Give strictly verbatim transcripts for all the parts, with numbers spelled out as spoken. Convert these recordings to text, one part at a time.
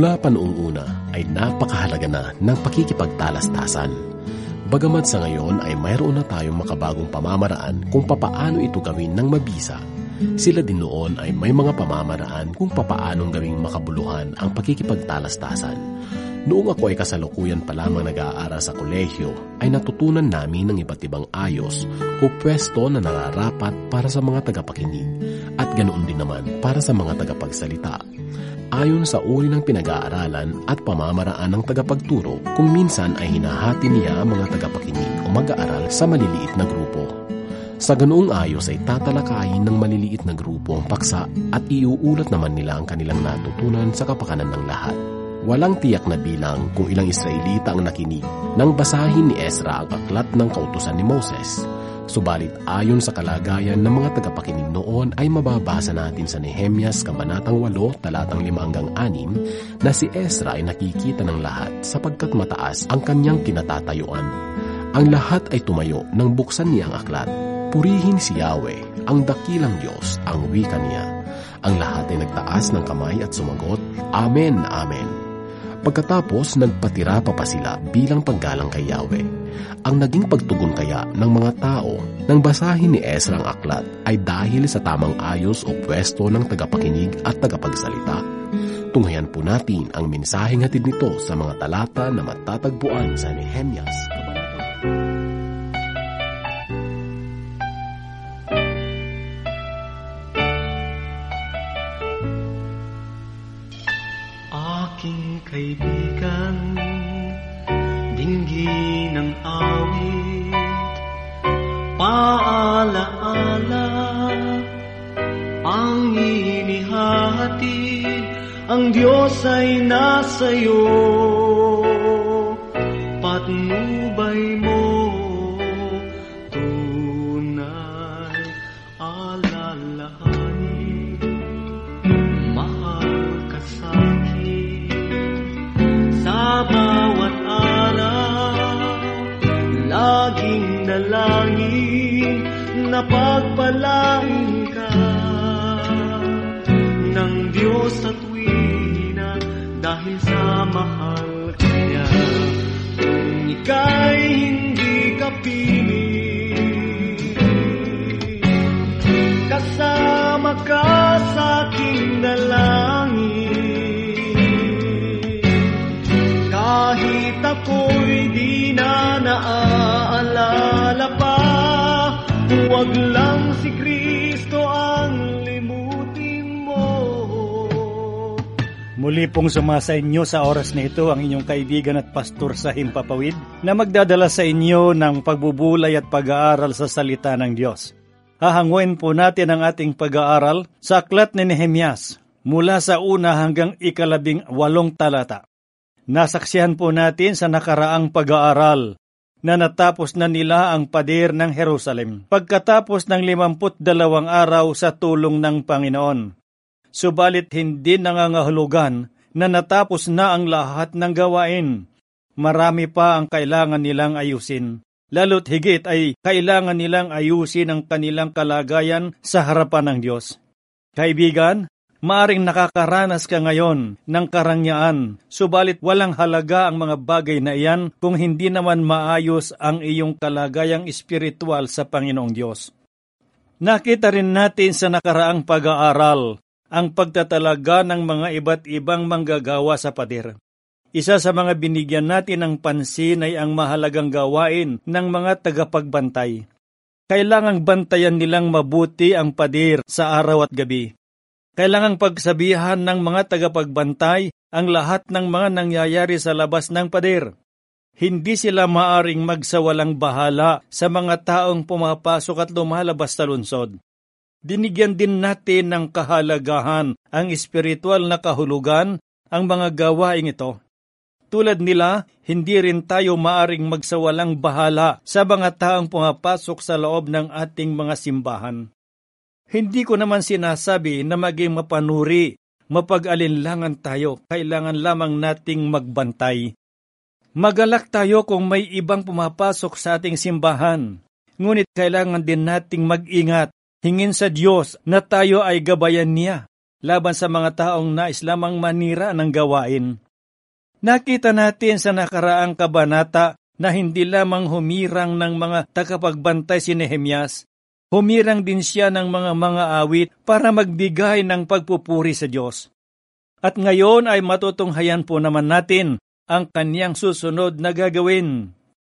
Mula pa noong una ay napakahalaga na ng pakikipagtalastasan. Bagamat sa ngayon ay mayroon na tayong makabagong pamamaraan kung papaano ito gawin ng mabisa, sila din noon ay may mga pamamaraan kung papaanong gawing makabuluhan ang pakikipagtalastasan. Noong ako ay kasalukuyan pa lamang nag-aaral sa kolehiyo, ay natutunan namin ng iba't ibang ayos o pwesto na nararapat para sa mga tagapakinig at ganoon din naman para sa mga tagapagsalita. Ayon sa uri ng pinag-aaralan at pamamaraan ng tagapagturo, kung minsan ay hinahati niya ang mga tagapakinig o mag-aaral sa maliliit na grupo. Sa ganoong ayos ay tatalakayin ng maliliit na grupo ang paksa at iuulat naman nila ang kanilang natutunan sa kapakanan ng lahat. Walang tiyak na bilang kung ilang Israelita ang nakinig nang basahin ni Ezra ang aklat ng kautusan ni Moses. Subalit ayon sa kalagayan ng mga tagapakinig noon ay mababasa natin sa Nehemias Kabanatang eight, talatang five hanggang six na si Ezra ay nakikita ng lahat sapagkat mataas ang kanyang kinatatayuan. Ang lahat ay tumayo nang buksan niya ang aklat. Purihin si Yahweh, ang dakilang Diyos, ang wika niya. Ang lahat ay nagtaas ng kamay at sumagot, Amen, Amen. Pagkatapos, nagpatira pa pa sila bilang paggalang kay Yahweh. Ang naging pagtugon kaya ng mga tao nang basahin ni Ezra ang aklat ay dahil sa tamang ayos o pwesto ng tagapakinig at tagapagsalita. Tunghayan po natin ang mensaheng hatid nito sa mga talata na matatagpuan sa Nehemias. Kaibigan, dinggin ng awit, paalaala, ang inihahatid, ang Diyos ay nasa'yo, patnubay mo, tunay, alalahanin, mahal ka sa'kin. Sa bawat araw, laging dalangin na pagpalain ka ng Diyos sa tuwina dahil sa mahal ka niya. Kung ika'y hindi ka pinig, kasama ka sa aking dalangin. Kahit ako'y di na naaalala pa, huwag lang si Kristo ang limutin mo. Muli pong sumasa inyo sa oras na ito ang inyong kaibigan at pastor sa Himpapawid na magdadala sa inyo ng pagbubulay at pag-aaral sa salita ng Diyos. Hahanguin po natin ang ating pag-aaral sa aklat ni Nehemias mula sa una hanggang ikalabing walong talata. Nasaksihan po natin sa nakaraang pag-aaral na natapos na nila ang pader ng Jerusalem pagkatapos ng limamput dalawang araw sa tulong ng Panginoon. Subalit hindi nangangahulugan na natapos na ang lahat ng gawain. Marami pa ang kailangan nilang ayusin. Lalo't higit ay kailangan nilang ayusin ang kanilang kalagayan sa harapan ng Diyos. Kaibigan, maaring nakakaranas ka ngayon ng karangyaan, subalit walang halaga ang mga bagay na iyan kung hindi naman maayos ang iyong kalagayang espiritual sa Panginoong Diyos. Nakita rin natin sa nakaraang pag-aaral ang pagtatalaga ng mga iba't ibang manggagawa sa pader. Isa sa mga binigyan natin ng pansin ay ang mahalagang gawain ng mga tagapagbantay. Kailangang bantayan nilang mabuti ang pader sa araw at gabi. Kailangang pagsabihan ng mga tagapagbantay ang lahat ng mga nangyayari sa labas ng pader. Hindi sila maaring magsawalang bahala sa mga taong pumapasok at lumalabas sa lungsod. Dinigyan din natin ng kahalagahan ang espiritual na kahulugan ang mga gawaing ito. Tulad nila, hindi rin tayo maaring magsawalang bahala sa mga taong pumapasok sa loob ng ating mga simbahan. Hindi ko naman sinasabi na maging mapanuri, mapag-alinlangan tayo, kailangan lamang nating magbantay. Magalak tayo kung may ibang pumapasok sa ating simbahan, ngunit kailangan din nating mag-ingat, hingin sa Diyos na tayo ay gabayan niya. laban sa mga taong nais lamang manira ng gawain. Nakita natin sa nakaraang kabanata na hindi lamang humirang ng mga tagapagbantay si Nehemias, humirang din siya ng mga mga awit para magbigay ng pagpupuri sa Diyos. At ngayon ay matutunghayan po naman natin ang kaniyang susunod na gagawin.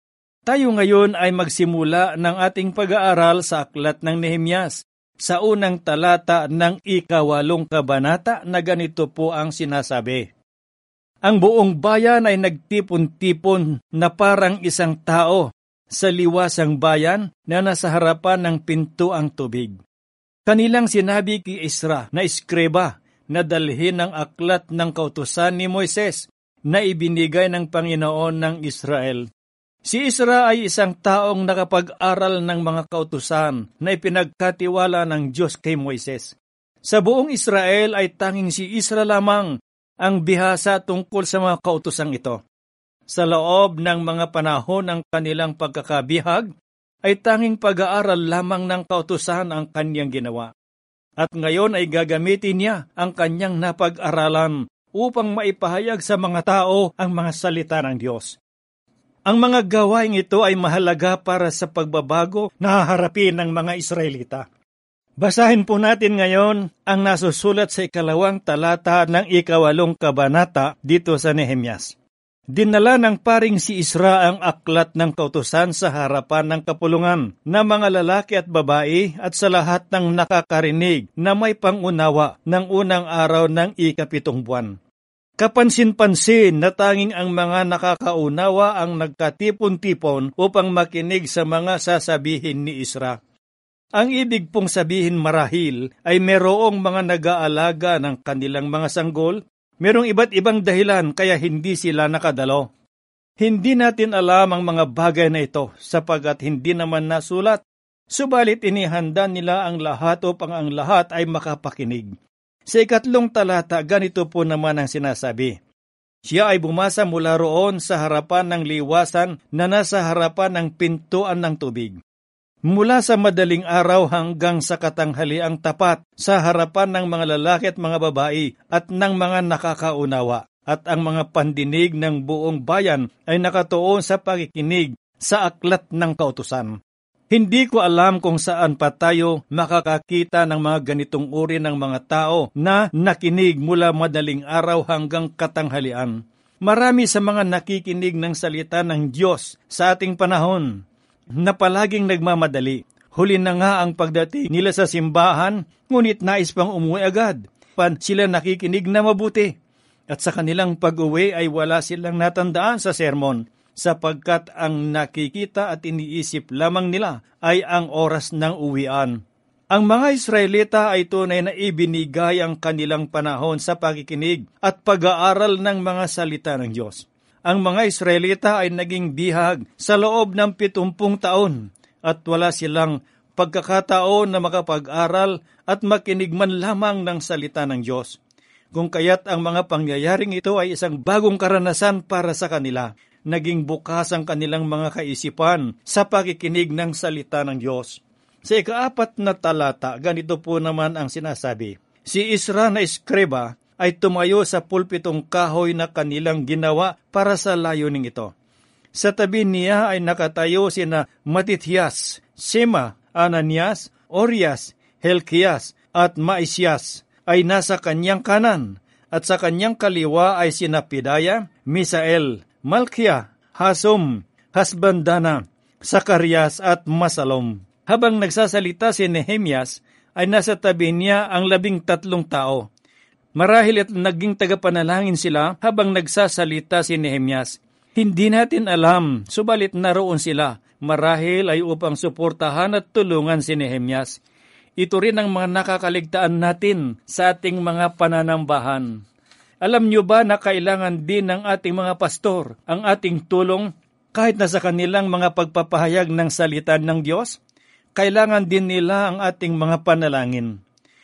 Tayo ngayon ay magsimula ng ating pag-aaral sa aklat ng Nehemias, sa unang talata ng ikawalong kabanata na ganito po ang sinasabi. Ang buong bayan ay nagtipon-tipon na parang isang tao sa liwasang bayan na nasa harapan ng pinto ang tubig. Kanilang sinabi kay Ezra na eskreba na dalhin ang aklat ng kautusan ni Moises na ibinigay ng Panginoon ng Israel. Si Ezra ay isang taong nakapag-aral ng mga kautusan na ipinagkatiwala ng Diyos kay Moises. Sa buong Israel ay tanging si Ezra lamang ang bihasa tungkol sa mga kautusang ito. Sa loob ng mga panahon ng kanilang pagkakabihag, ay tanging pag-aaral lamang ng kautusan ang kanyang ginawa. At ngayon ay gagamitin niya ang kanyang napag-aralan upang maipahayag sa mga tao ang mga salita ng Diyos. Ang mga gawain ito ay mahalaga para sa pagbabago na haharapin ng mga Israelita. Basahin po natin ngayon ang nasusulat sa ikalawang talata ng ikawalong kabanata dito sa Nehemias. Dinala ng paring si Ezra ang aklat ng kautusan sa harapan ng kapulungan na mga lalaki at babae at sa lahat ng nakakarinig na may pangunawa ng unang araw ng ikapitong buwan. Kapansin-pansin na tanging ang mga nakakaunawa ang nagkatipon-tipon upang makinig sa mga sasabihin ni Ezra. Ang ibig pong sabihin marahil ay merong mga nag-aalaga ng kanilang mga sanggol, merong iba't ibang dahilan kaya hindi sila nakadalo. Hindi natin alam ang mga bagay na ito sapagkat hindi naman nasulat, subalit inihanda nila ang lahat upang ang lahat ay makapakinig. Sa ikatlong talata, ganito po naman ang sinasabi. Siya ay bumasa mula roon sa harapan ng liwasan na nasa harapan ng pintuan ng tubig. Mula sa madaling araw hanggang sa katanghaliang tapat sa harapan ng mga lalaki at mga babae at ng mga nakakaunawa at ang mga pandinig ng buong bayan ay nakatuon sa pakikinig sa aklat ng kautusan. Hindi ko alam kung saan pa tayo makakakita ng mga ganitong uri ng mga tao na nakinig mula madaling araw hanggang katanghalian. Marami sa mga nakikinig ng salita ng Diyos sa ating panahon na palaging nagmamadali. Huli na nga ang pagdating nila sa simbahan, ngunit nais pang umuwi agad. Pan sila nakikinig na mabuti. At sa kanilang pag-uwi ay wala silang natandaan sa sermon, sapagkat ang nakikita at iniisip lamang nila ay ang oras ng uwian. Ang mga Israelita ay tunay na ibinigay ang kanilang panahon sa pakikinig at pag-aaral ng mga salita ng Diyos. Ang mga Israelita ay naging bihag sa loob ng pitumpung taon at wala silang pagkakataon na makapag-aral at makinig man lamang ng salita ng Diyos. Kung kaya't ang mga pangyayaring ito ay isang bagong karanasan para sa kanila. Naging bukas ang kanilang mga kaisipan sa pakikinig ng salita ng Diyos. Sa ikaapat na talata, ganito po naman ang sinasabi. Si Ezra na eskreba ay tumayo sa pulpitong kahoy na kanilang ginawa para sa layuning ito. Sa tabi niya ay nakatayo sina Matithias, Sema, Ananias, Orias, Helkias at Maisyas ay nasa kanyang kanan at sa kanyang kaliwa ay sina Pedaya, Misael, Malkia, Hasum, Hasbandana, Sakarias at Masalom. Habang nagsasalita si Nehemias ay nasa tabi niya ang labing tatlong tao. Marahil at naging tagapanalangin sila habang nagsasalita si Nehemias. Hindi natin alam, subalit naroon sila. Marahil ay upang suportahan at tulungan si Nehemias. Ito rin ang mga nakakaligtaan natin sa ating mga pananambahan. Alam niyo ba na kailangan din ng ating mga pastor ang ating tulong kahit na sa kanilang mga pagpapahayag ng salita ng Diyos? Kailangan din nila ang ating mga panalangin.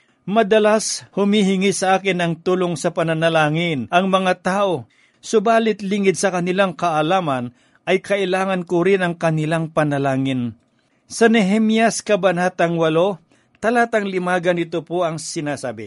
Madalas humihingi sa akin ng tulong sa pananalangin ang mga tao, subalit lingid sa kanilang kaalaman ay kailangan ko rin ang kanilang panalangin. Sa Nehemias Kabanatang walo, talatang lima ganito po ang sinasabi.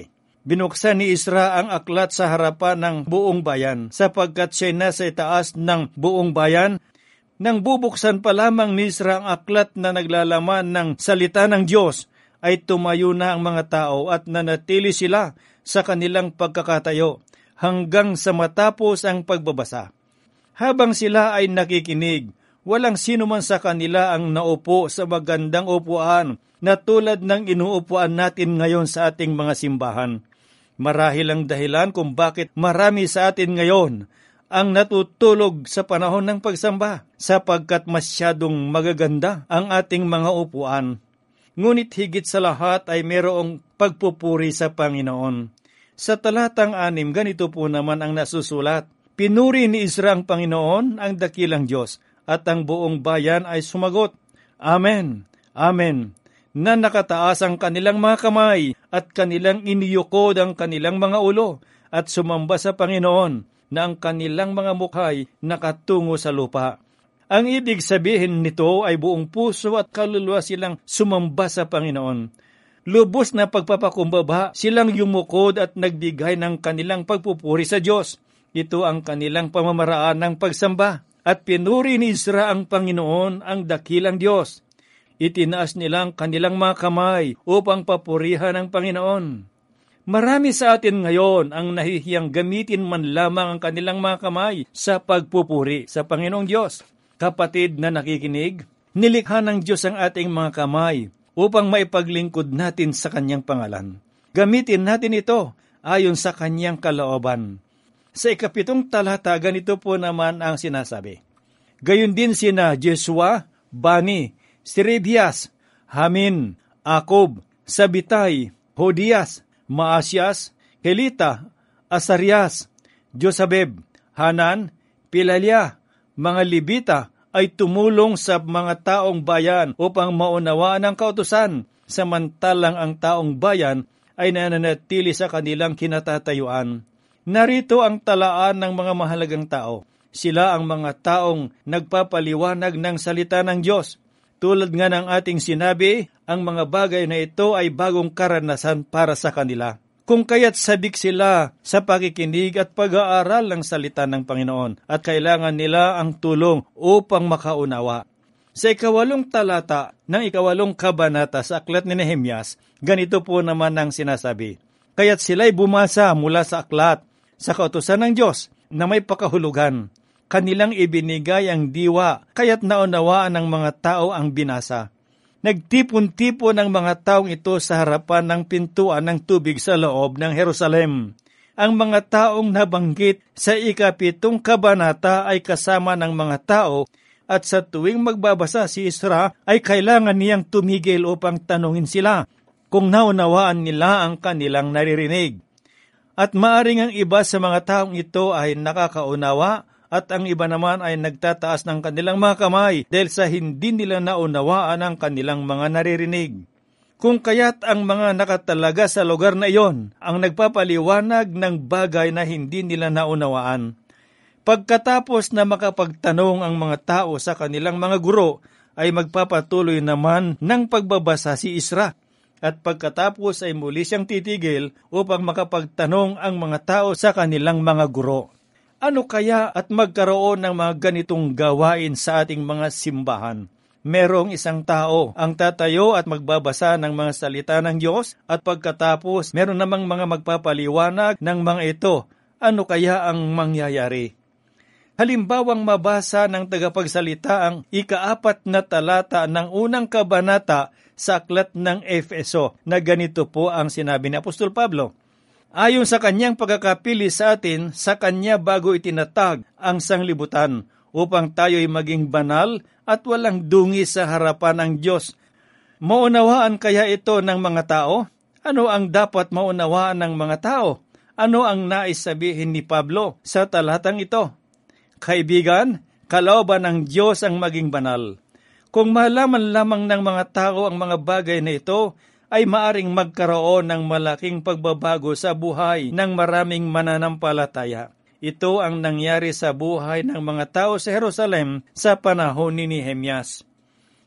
Binuksan ni Ezra ang aklat sa harapan ng buong bayan, sapagkat siya nasa itaas ng buong bayan. Nang bubuksan pa lamang ni Ezra ang aklat na naglalaman ng salita ng Diyos, ay tumayo na ang mga tao at nanatili sila sa kanilang pagkakatayo hanggang sa matapos ang pagbabasa. Habang sila ay nakikinig, walang sino man sa kanila ang naupo sa magandang upuan na tulad ng inuupuan natin ngayon sa ating mga simbahan. Marahil ang dahilan kung bakit marami sa atin ngayon ang natutulog sa panahon ng pagsamba, sapagkat masyadong magaganda ang ating mga upuan. Ngunit higit sa lahat ay mayroong pagpupuri sa Panginoon. Sa talatang anim, ganito po naman ang nasusulat. Pinuri ni Ezra ang Panginoon, ang dakilang Diyos, at ang buong bayan ay sumagot, Amen, Amen, na nakataas ang kanilang mga kamay at kanilang iniyukod ang kanilang mga ulo at sumamba sa Panginoon na ang kanilang mga mukhay nakatungo sa lupa. Ang ibig sabihin nito ay buong puso at kaluluwa silang sumamba sa Panginoon. Lubos na pagpapakumbaba, silang yumukod at nagbigay ng kanilang pagpupuri sa Diyos. Ito ang kanilang pamamaraan ng pagsamba. At pinuri ni Ezra ang Panginoon, ang dakilang Diyos. Itinaas nilang kanilang mga kamay upang papurihan ang Panginoon. Marami sa atin ngayon ang nahihiyang gamitin man lamang ang kanilang mga kamay sa pagpupuri sa Panginoong Diyos. Kapatid na nakikinig, nilikha ng Diyos ang ating mga kamay upang maipaglingkod natin sa Kanyang pangalan. Gamitin natin ito ayon sa Kanyang kalooban. Sa ikapitong talata, ganito po naman ang sinasabi. Gayon din sina Jesua, Bani, Siribias, Hamin, Akob, Sabitay, Hodias, Maasyas, Helita, Asarias, Josabeb, Hanan, Pilalya, mga Libita ay tumulong sa mga taong bayan upang maunawaan ang kautusan, samantalang ang taong bayan ay nananatili sa kanilang kinatatayuan. Narito ang talaan ng mga mahalagang tao. Sila ang mga taong nagpapaliwanag ng salita ng Diyos. Tulad nga ng ating sinabi, ang mga bagay na ito ay bagong karanasan para sa kanila. Kung kaya't sabik sila sa pakikinig at pag-aaral ng salita ng Panginoon at kailangan nila ang tulong upang makaunawa. Sa ikawalong talata ng ikawalong kabanata sa aklat ni Nehemias, ganito po naman ang sinasabi. Kaya't sila'y bumasa mula sa aklat sa kautusan ng Diyos na may pakahulugan. Kanilang ibinigay ang diwa, kaya't naunawaan ng mga tao ang binasa. Nagtipon-tipon ang mga taong ito sa harapan ng pintuan ng tubig sa loob ng Jerusalem. Ang mga taong nabanggit sa ikapitong kabanata ay kasama ng mga tao at sa tuwing magbabasa si Ezra ay kailangan niyang tumigil upang tanungin sila kung naunawaan nila ang kanilang naririnig. At maaring ang iba sa mga taong ito ay nakakaunawa at ang iba naman ay nagtataas ng kanilang mga kamay dahil sa hindi nila naunawaan ang kanilang mga naririnig. Kung kaya't ang mga nakatalaga sa lugar na iyon ang nagpapaliwanag ng bagay na hindi nila naunawaan. Pagkatapos na makapagtanong ang mga tao sa kanilang mga guro, ay magpapatuloy naman ng pagbabasa si Ezra. At pagkatapos ay muli siyang titigil upang makapagtanong ang mga tao sa kanilang mga guro. Ano kaya at magkaroon ng mga ganitong gawain sa ating mga simbahan? Merong isang tao ang tatayo at magbabasa ng mga salita ng Diyos at pagkatapos meron namang mga magpapaliwanag ng mga ito. Ano kaya ang mangyayari? Halimbawang mabasa ng tagapagsalita ang ikaapat na talata ng unang kabanata sa aklat ng Efeso na ganito po ang sinabi ni Apostol Pablo. Ayon sa kanyang pagkakapili sa atin, sa kanya bago itinatag ang sanglibutan upang tayo'y maging banal at walang dungi sa harapan ng Diyos. Maunawaan kaya ito ng mga tao? Ano ang dapat maunawaan ng mga tao? Ano ang nais sabihin ni Pablo sa talatang ito? Kaibigan, kalooban ng Diyos ang maging banal. Kung malaman lamang ng mga tao ang mga bagay na ito, ay maaring magkaroon ng malaking pagbabago sa buhay ng maraming mananampalataya. Ito ang nangyari sa buhay ng mga tao sa Jerusalem sa panahon ni Nehemias.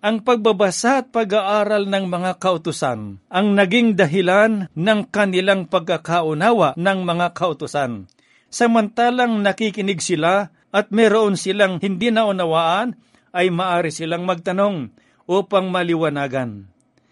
Ang pagbabasa at pag-aaral ng mga kautusan ang naging dahilan ng kanilang pagkakaunawa ng mga kautusan. Samantalang nakikinig sila at meron silang hindi naunawaan, ay maaari silang magtanong upang maliwanagan.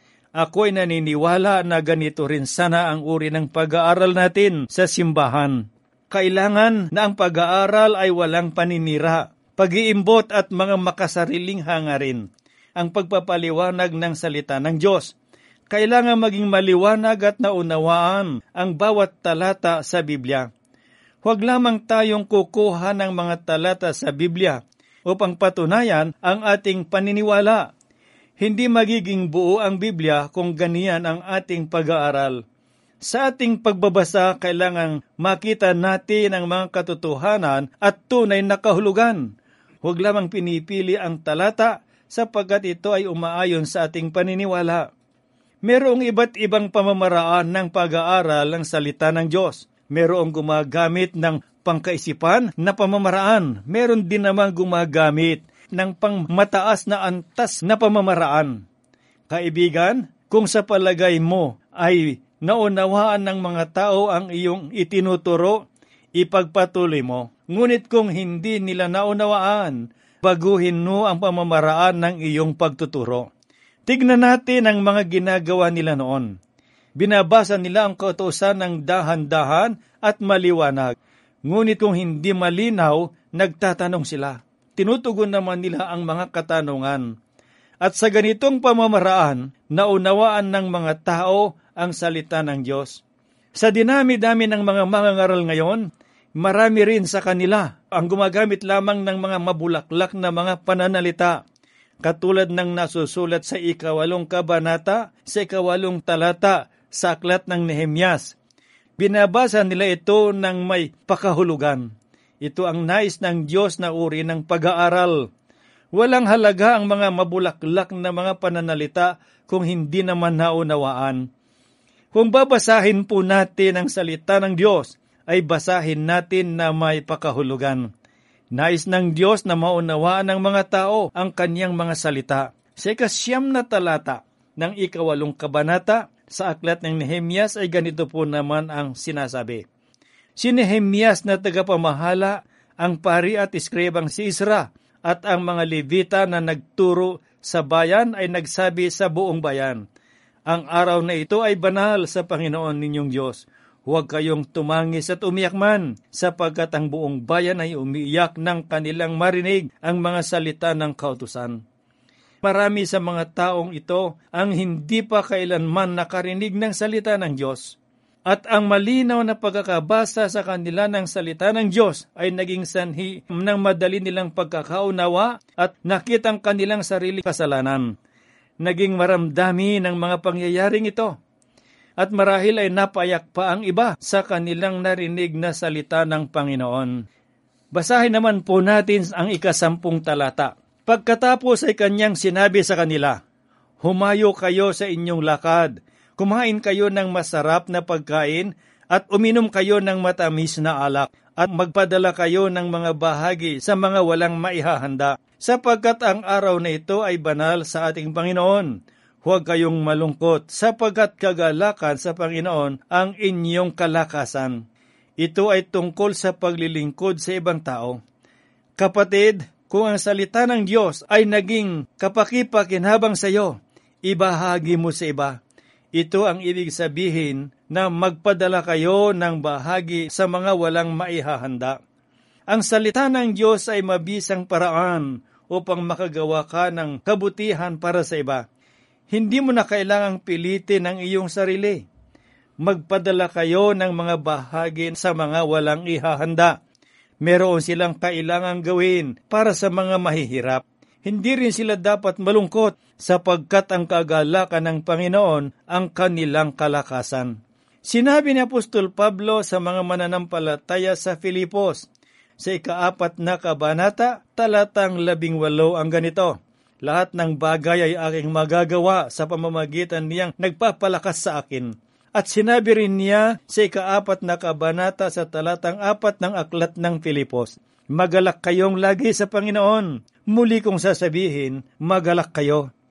Ako ay naniniwala na ganito rin sana ang uri ng pag-aaral natin sa simbahan. Kailangan na ang pag-aaral ay walang paninira, pag-iimbot at mga makasariling hangarin. Ang pagpapaliwanag ng salita ng Diyos. Kailangan maging maliwanag at naunawaan ang bawat talata sa Biblia. Huwag lamang tayong kukuha ng mga talata sa Biblia upang patunayan ang ating paniniwala. Hindi magiging buo ang Biblia kung ganiyan ang ating pag-aaral. Sa ating pagbabasa, kailangan makita natin ang mga katotohanan at tunay na kahulugan. Huwag lamang pinipili ang talata sapagkat ito ay umaayon sa ating paniniwala. Merong iba't ibang pamamaraan ng pag-aaral ng salita ng Diyos. Merong gumagamit ng pangkaisipan na pamamaraan. Meron din namang gumagamit ng pangmataas na antas na pamamaraan. Kaibigan, kung sa palagay mo ay naunawaan ng mga tao ang iyong itinuturo, ipagpatuloy mo. Ngunit kung hindi nila naunawaan, baguhin mo ang pamamaraan ng iyong pagtuturo. Tignan natin ang mga ginagawa nila noon. Binabasa nila ang kautusan ng dahan-dahan at maliwanag. Ngunit kung hindi malinaw, nagtatanong sila. Tinutugon naman nila ang mga katanungan. At sa ganitong pamamaraan, naunawaan ng mga tao ang salita ng Diyos. Sa dinami-dami ng mga mangangaral ngayon, marami rin sa kanila ang gumagamit lamang ng mga mabulaklak na mga pananalita, katulad ng nasusulat sa ikawalong kabanata, sa ikawalong talata, sa aklat ng Nehemyas. Binabasa nila ito ng may pakahulugan. Ito ang nais ng Diyos na uri ng pag-aaral. Walang halaga ang mga mabulaklak na mga pananalita kung hindi naman naunawaan. Kung babasahin po natin ang salita ng Diyos, ay basahin natin na may pakahulugan. Nais ng Diyos na maunawaan ng mga tao ang kanyang mga salita. Sa ikasyam na talata ng ikawalong kabanata sa aklat ng Nehemyas ay ganito po naman ang sinasabi. Si Nehemyas na tagapamahala, ang pari at iskribang si Isra, at ang mga Levita na nagturo sa bayan ay nagsabi sa buong bayan, ang araw na ito ay banal sa Panginoon ninyong Diyos. Huwag kayong tumangis at umiyak man, sapagkat ang buong bayan ay umiiyak ng kanilang marinig ang mga salita ng kautusan. Marami sa mga taong ito ang hindi pa kailanman nakarinig ng salita ng Diyos. At ang malinaw na pagkakabasa sa kanila ng salita ng Diyos ay naging sanhi ng madali nilang pagkakaunawa at nakitang kanilang sariling kasalanan. Naging maramdami ng mga pangyayaring ito. At marahil ay napayak pa ang iba sa kanilang narinig na salita ng Panginoon. Basahin naman po natin ang ikasampung talata. Pagkatapos ay kanyang sinabi sa kanila, humayo kayo sa inyong lakad, kumain kayo ng masarap na pagkain at uminom kayo ng matamis na alak at magpadala kayo ng mga bahagi sa mga walang maihahanda, sapagkat ang araw na ito ay banal sa ating Panginoon. Huwag kayong malungkot, sapagkat kagalakan sa Panginoon ang inyong kalakasan. Ito ay tungkol sa paglilingkod sa ibang tao. Kapatid, kung ang salita ng Diyos ay naging kapakipakinabang sa iyo, ibahagi mo sa iba. Ito ang ibig sabihin na magpadala kayo ng bahagi sa mga walang maihahanda. Ang salita ng Diyos ay mabisang paraan upang makagawa ka ng kabutihan para sa iba. Hindi mo na kailangang pilitin ang iyong sarili. Magpadala kayo ng mga bahagi sa mga walang ihahanda. Meron silang kailangang gawin para sa mga mahihirap. Hindi rin sila dapat malungkot sapagkat ang kagalakan ng Panginoon ang kanilang kalakasan. Sinabi ni Apostol Pablo sa mga mananampalataya sa Filipos, sa ikaapat na kabanata, talatang labing walo ang ganito, lahat ng bagay ay aking magagawa sa pamamagitan niyang nagpapalakas sa akin. At sinabi rin niya sa ikaapat na kabanata sa talatang apat ng aklat ng Filipos, magalak kayong lagi sa Panginoon. Muli kong sasabihin, magalak kayo.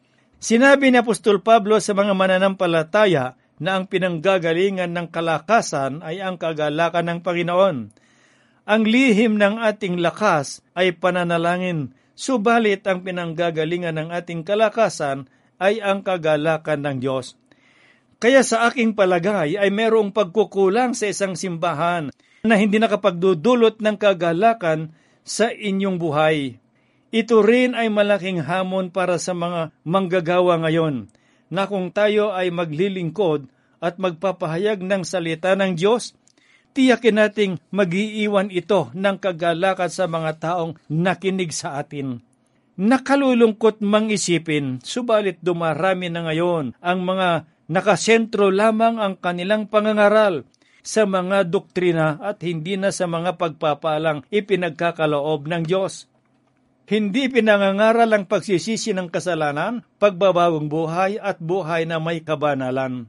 Sinabi ni Apostol Pablo sa mga mananampalataya na ang pinanggagalingan ng kalakasan ay ang kagalakan ng Panginoon. Ang lihim ng ating lakas ay pananalangin, subalit ang pinanggagalingan ng ating kalakasan ay ang kagalakan ng Diyos. Kaya sa aking palagay ay mayroong pagkukulang sa isang simbahan na hindi nakapagdudulot ng kagalakan sa inyong buhay. Ito rin ay malaking hamon para sa mga manggagawa ngayon, na kung tayo ay maglilingkod at magpapahayag ng salita ng Diyos, tiyakin nating mag-iiwan ito ng kagalakan sa mga taong nakinig sa atin. Nakalulungkot mang isipin, subalit dumarami na ngayon ang mga nakasentro lamang ang kanilang pangangaral sa mga doktrina at hindi na sa mga pagpapalang ipinagkakaloob ng Diyos. Hindi pinangangaral ang pagsisisi ng kasalanan, pagbabagong buhay at buhay na may kabanalan.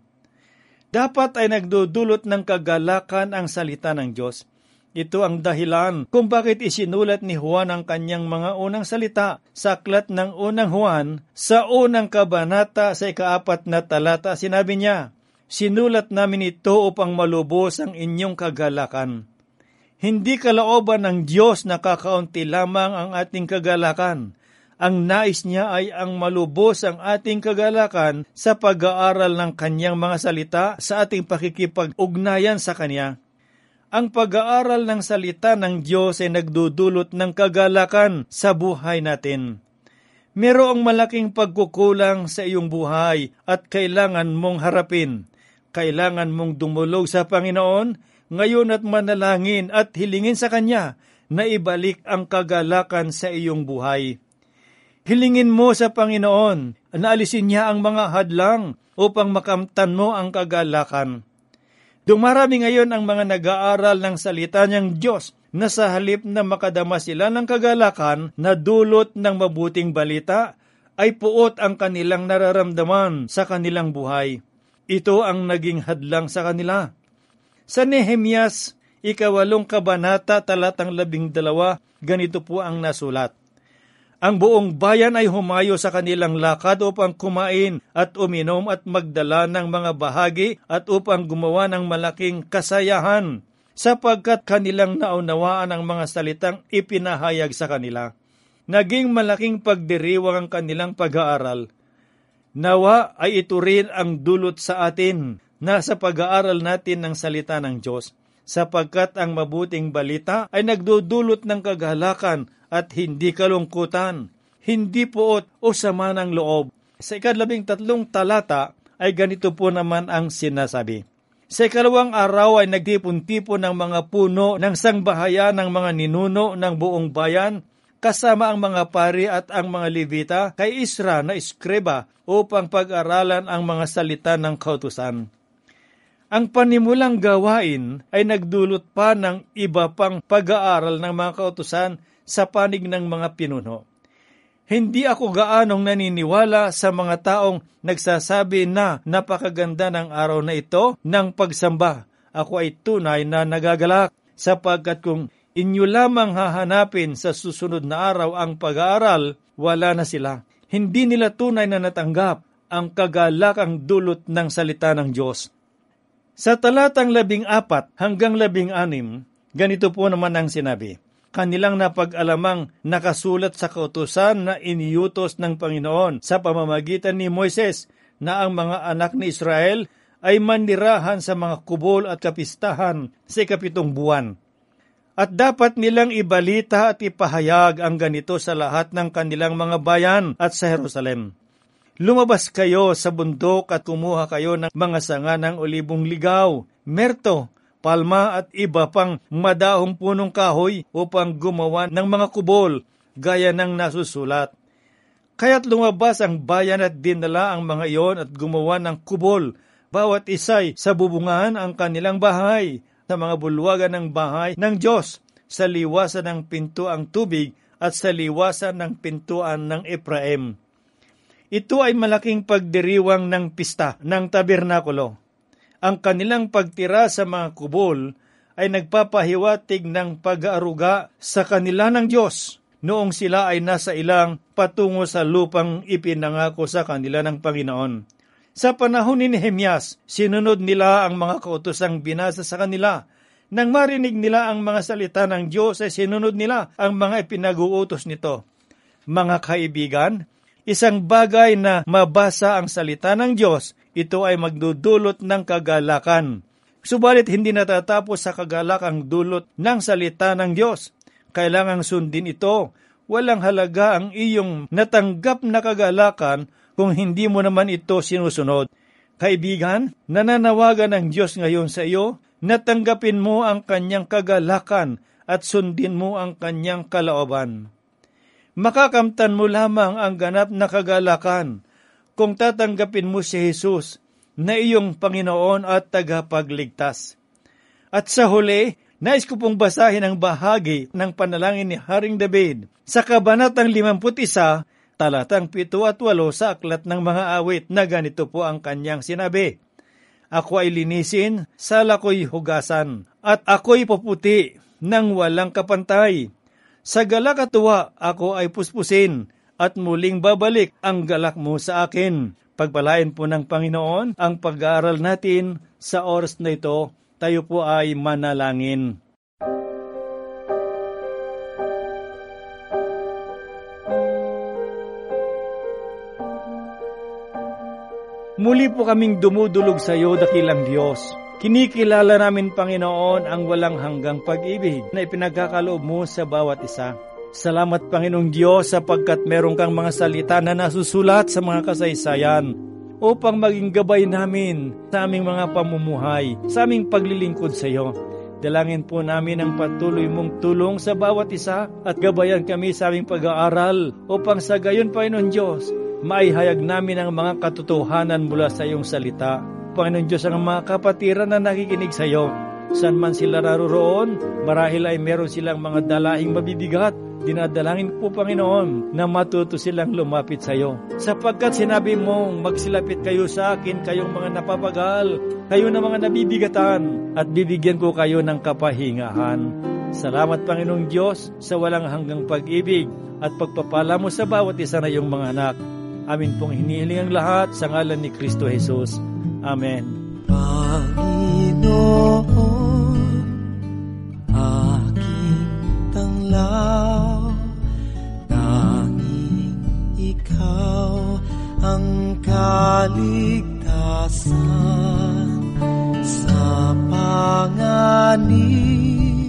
Dapat ay nagdudulot ng kagalakan ang salita ng Diyos. Ito ang dahilan kung bakit isinulat ni Juan ang kanyang mga unang salita sa aklat ng unang Juan sa unang kabanata sa ikaapat na talata. Sinabi niya, "Sinulat namin ito upang malubos ang inyong kagalakan." Hindi kalooban ng Diyos na kakaunti lamang ang ating kagalakan. Ang nais niya ay ang malubos ang ating kagalakan sa pag-aaral ng kanyang mga salita sa ating pakikipag-ugnayan sa kanya. Ang pag-aaral ng salita ng Diyos ay nagdudulot ng kagalakan sa buhay natin. Mayroong malaking pagkukulang sa iyong buhay at kailangan mong harapin. Kailangan mong dumulog sa Panginoon ngayon at manalangin at hilingin sa Kanya na ibalik ang kagalakan sa iyong buhay. Hilingin mo sa Panginoon na alisin niya ang mga hadlang upang makamtan mo ang kagalakan. Dumarami ngayon ang mga nag-aaral ng salita niyang Diyos na sa halip na makadama sila ng kagalakan na dulot ng mabuting balita, ay puot ang kanilang nararamdaman sa kanilang buhay. Ito ang naging hadlang sa kanila. Sa Nehemias, ikawalong kabanata, talatang labing dalawa, ganito po ang nasulat. Ang buong bayan ay humayo sa kanilang lakad upang kumain at uminom at magdala ng mga bahagi at upang gumawa ng malaking kasayahan, sapagkat kanilang naunawaan ang mga salitang ipinahayag sa kanila. Naging malaking pagdiriwang ang kanilang pag-aaral. Nawa ay ito rin ang dulot sa atin na sa pag-aaral natin ng salita ng Diyos, sapagkat ang mabuting balita ay nagdudulot ng kagalakan at hindi kalungkutan, hindi puot o sama ng loob. Sa ikalabing tatlong talata ay ganito po naman ang sinasabi. Sa ikalawang araw ay nagtipon-tipon ng mga puno ng sangbahayan ng mga ninuno ng buong bayan, kasama ang mga pari at ang mga Levita kay Isra na eskreba upang pag-aralan ang mga salita ng kautusan. Ang panimulang gawain ay nagdulot pa ng iba pang pag-aaral ng mga kautusan sa panig ng mga pinuno. Hindi ako gaanong naniniwala sa mga taong nagsasabi na napakaganda ng araw na ito ng pagsamba. Ako ay tunay na nagagalak, sapagkat kung inyo lamang hahanapin sa susunod na araw ang pag-aaral, wala na sila. Hindi nila tunay na natanggap ang kagalakang dulot ng salita ng Diyos. Sa talatang labing apat hanggang labing anim, ganito po naman ang sinabi. Kanilang napag-alamang nakasulat sa kautusan na iniutos ng Panginoon sa pamamagitan ni Moises na ang mga anak ni Israel ay manirahan sa mga kubol at kapistahan sa ikapitong buwan. At dapat nilang ibalita at ipahayag ang ganito sa lahat ng kanilang mga bayan at sa Jerusalem. Lumabas kayo sa bundok at kumuha kayo ng mga sanga ng olibong ligaw, merto, palma at iba pang madahong punong kahoy upang gumawa ng mga kubol, gaya ng nasusulat. Kaya't lumabas ang bayan at dinala ang mga iyon at gumawa ng kubol, bawat isay sa bubungan ang kanilang bahay, sa mga bulwagan ng bahay ng Diyos, sa liwasan ng pinto ang tubig at sa liwasan ng pintuan ng Ephraim. Ito ay malaking pagdiriwang ng pista ng tabernakulo. Ang kanilang pagtira sa mga kubol ay nagpapahiwatig ng pag-aaruga sa kanila ng Diyos. noong sila ay nasa ilang patungo sa lupang ipinangako sa kanila ng Panginoon. Sa panahon ni Nehemias, sinunod nila ang mga kautosang binasa sa kanila. Nang marinig nila ang mga salita ng Diyos, ay sinunod nila ang mga ipinag-uutos nito. Mga kaibigan, isang bagay na mabasa ang salita ng Diyos, ito ay magdudulot ng kagalakan. Subalit hindi natatapos sa kagalakang dulot ng salita ng Diyos. Kailangang sundin ito. Walang halaga ang iyong natanggap na kagalakan kung hindi mo naman ito sinusunod. Kaibigan, nananawagan ng Diyos ngayon sa iyo, natanggapin mo ang kanyang kagalakan at sundin mo ang kanyang kalooban. Makakamtan mo lamang ang ganap na kagalakan kung tatanggapin mo si Jesus na iyong Panginoon at tagapagligtas. At sa huli, nais ko pong basahin ang bahagi ng panalangin ni Haring David sa Kabanatang limampu't isa, talatang pito at walo sa Aklat ng Mga Awit na ganito po ang kanyang sinabi. Ako ay linisin, sala ko'y hugasan, at ako'y puputi ng walang kapantay. Sa galak at tuwa, ako ay puspusin, at muling babalik ang galak mo sa akin. Pagpalain po ng Panginoon ang pag-aaral natin sa oras na ito. Tayo po ay manalangin. Muli po kaming dumudulog sa iyo, dakilang Diyos. Kinikilala namin, Panginoon, ang walang hanggang pag-ibig na ipinagkakaloob mo sa bawat isa. Salamat, Panginoong Diyos, sapagkat meron kang mga salita na nasusulat sa mga kasaysayan upang maging gabay namin sa aming mga pamumuhay, sa aming paglilingkod sa iyo. Dalangin po namin ang patuloy mong tulong sa bawat isa at gabayan kami sa aming pag-aaral upang sa gayon, Panginoon Diyos, maihayag namin ang mga katotohanan mula sa iyong salita. Panginoon Diyos, ang mga kapatiran na nakikinig sa iyo, saan man sila naroroon, marahil ay meron silang mga dalahing mabibigat. Dinadalangin po, Panginoon, na matuto silang lumapit sa iyo. Sapagkat sinabi mong magsilapit kayo sa akin, kayong mga napapagal, kayo na mga nabibigatan, at bibigyan ko kayo ng kapahingahan. Salamat, Panginoong Diyos, sa walang hanggang pag-ibig at pagpapala mo sa bawat isa na iyong mga anak. Amin pong hinihiling ang lahat sa ngalan ni Kristo Jesus. Amen. Panginoon, aking tanglaw, tanging ikaw ang kaligtasan. Sa panganib,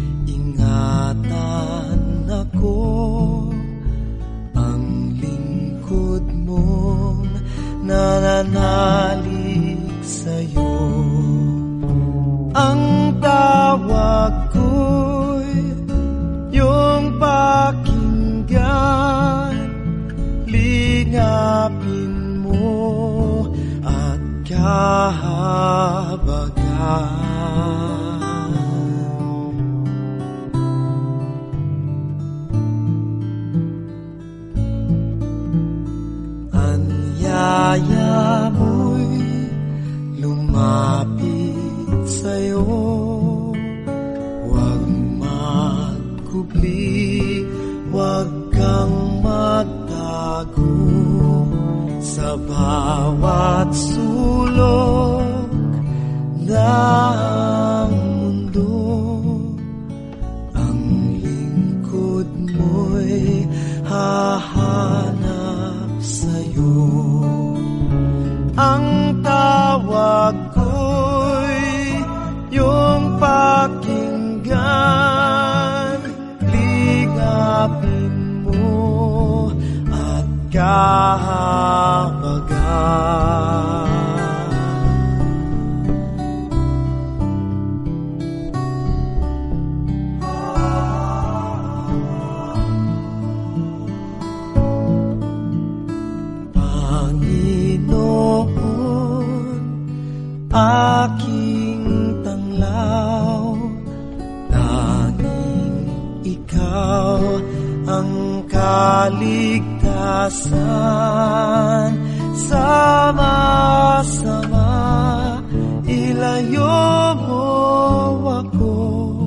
ingatan ako, ang lingkod mong nananalig sa'yo. Ang tawag ko'y iyong pakinggan, lingapin mo at kahabagan. Anyaya mo'y lumapit sa'yo, huwag magkubli, huwag kang magtago. Sa bawat sulok ng mundo, ang lingkod mo'y hahanap sa'yo. Ang tawag ko'y iyong pakinggan, ligapin mo at kahabagan. Panginoon, aking tanglaw, tanging ikaw ang kaligtasan. Sama-sama ilayo mo ako